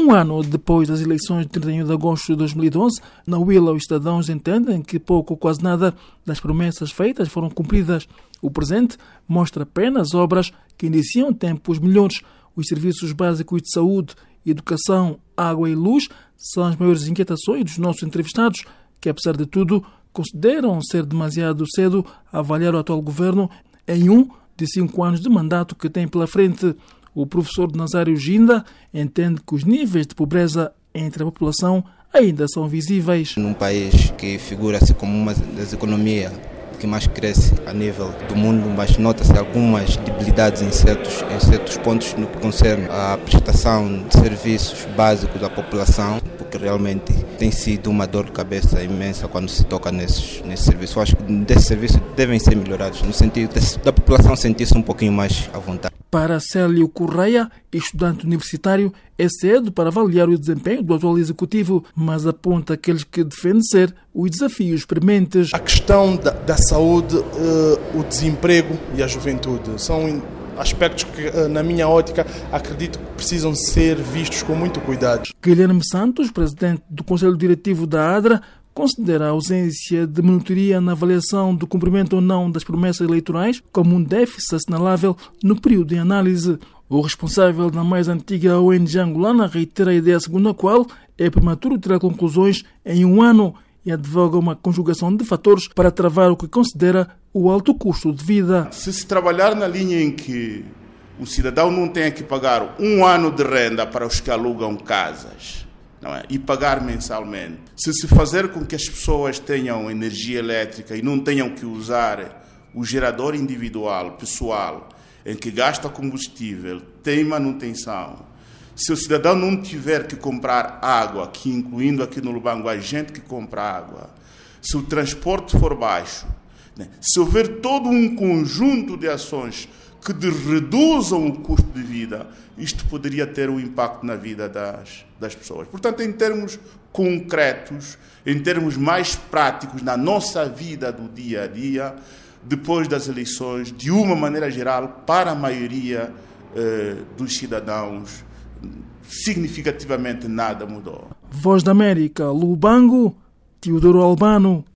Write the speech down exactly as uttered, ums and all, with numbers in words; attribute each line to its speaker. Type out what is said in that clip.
Speaker 1: Um ano depois das eleições de trinta e um de agosto de dois mil e onze, na Willa os cidadãos entendem que pouco ou quase nada das promessas feitas foram cumpridas. O presente mostra apenas obras que iniciam tempos melhores. Os serviços básicos de saúde, educação, água e luz são as maiores inquietações dos nossos entrevistados, que apesar de tudo consideram ser demasiado cedo a avaliar o atual governo em um de cinco anos de mandato que tem pela frente. O professor Nazário Ginda entende que os níveis de pobreza entre a população ainda são visíveis.
Speaker 2: Num país que figura-se como uma das economias que mais cresce a nível do mundo, mas nota-se algumas debilidades em certos, em certos pontos no que concerne à prestação de serviços básicos à população, porque realmente tem sido uma dor de cabeça imensa quando se toca nesses, nesses serviços. Eu acho que desses serviços devem ser melhorados, no sentido de, da população sentir-se um pouquinho mais à vontade.
Speaker 1: Para Célio Correia, estudante universitário, é cedo para avaliar o desempenho do atual executivo, mas aponta aqueles que defendem ser os desafios prementes.
Speaker 3: A questão da, da saúde, uh, o desemprego e a juventude são aspectos que, uh, na minha ótica, acredito que precisam ser vistos com muito cuidado.
Speaker 1: Guilherme Santos, presidente do Conselho Diretivo da ADRA, considera a ausência de monitoria na avaliação do cumprimento ou não das promessas eleitorais como um déficit assinalável no período de análise. O responsável da mais antiga O N G angolana reitera a ideia segundo a qual é prematuro tirar conclusões em um ano e advoga uma conjugação de fatores para travar o que considera o alto custo de vida.
Speaker 4: Se se trabalhar na linha em que o cidadão não tem que pagar um ano de renda para os que alugam casas, não é? E pagar mensalmente. Se se fazer com que as pessoas tenham energia elétrica e não tenham que usar o gerador individual, pessoal, em que gasta combustível, tem manutenção. Se o cidadão não tiver que comprar água, que incluindo aqui no Lubango a gente que compra água, se o transporte for baixo, né? Se houver todo um conjunto de ações que reduzam o custo de vida, isto poderia ter um impacto na vida das, das pessoas. Portanto, em termos concretos, em termos mais práticos, na nossa vida do dia a dia, depois das eleições, de uma maneira geral, para a maioria eh, dos cidadãos, significativamente nada mudou.
Speaker 1: Voz da América, Lubango, Teodoro Albano.